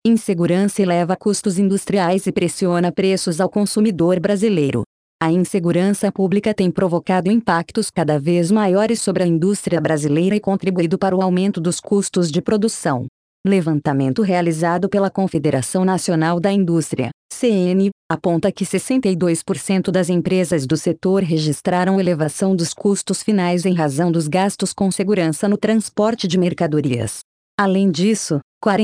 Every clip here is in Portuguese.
Insegurança eleva custos industriais e pressiona preços ao consumidor brasileiro. A insegurança pública tem provocado impactos cada vez maiores sobre a indústria brasileira e contribuído para o aumento dos custos de produção. Levantamento realizado pela Confederação Nacional da Indústria, CN, aponta que 62% das empresas do setor registraram elevação dos custos finais em razão dos gastos com segurança no transporte de mercadorias. Além disso,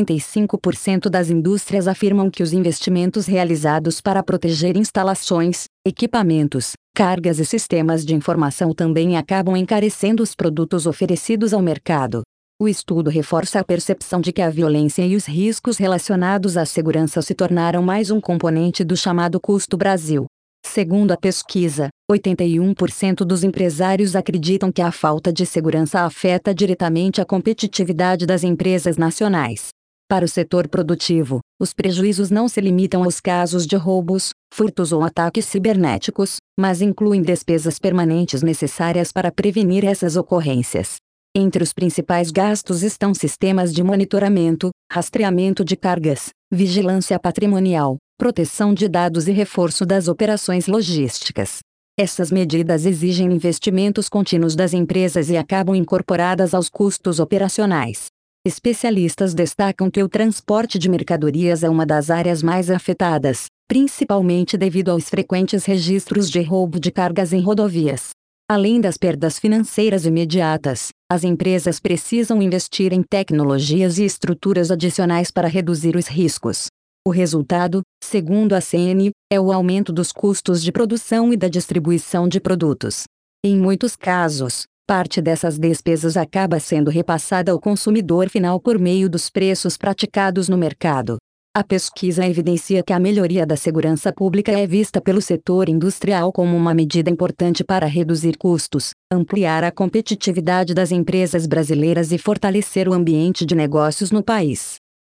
45% das indústrias afirmam que os investimentos realizados para proteger instalações, equipamentos, cargas e sistemas de informação também acabam encarecendo os produtos oferecidos ao mercado. O estudo reforça a percepção de que a violência e os riscos relacionados à segurança se tornaram mais um componente do chamado custo Brasil. Segundo a pesquisa, 81% dos empresários acreditam que a falta de segurança afeta diretamente a competitividade das empresas nacionais. Para o setor produtivo, os prejuízos não se limitam aos casos de roubos, furtos ou ataques cibernéticos, mas incluem despesas permanentes necessárias para prevenir essas ocorrências. Entre os principais gastos estão sistemas de monitoramento, rastreamento de cargas, vigilância patrimonial, proteção de dados e reforço das operações logísticas. Essas medidas exigem investimentos contínuos das empresas e acabam incorporadas aos custos operacionais. Especialistas destacam que o transporte de mercadorias é uma das áreas mais afetadas, principalmente devido aos frequentes registros de roubo de cargas em rodovias. Além das perdas financeiras imediatas, as empresas precisam investir em tecnologias e estruturas adicionais para reduzir os riscos. O resultado, segundo a CN, é o aumento dos custos de produção e da distribuição de produtos. Em muitos casos, parte dessas despesas acaba sendo repassada ao consumidor final por meio dos preços praticados no mercado. A pesquisa evidencia que a melhoria da segurança pública é vista pelo setor industrial como uma medida importante para reduzir custos, ampliar a competitividade das empresas brasileiras e fortalecer o ambiente de negócios no país.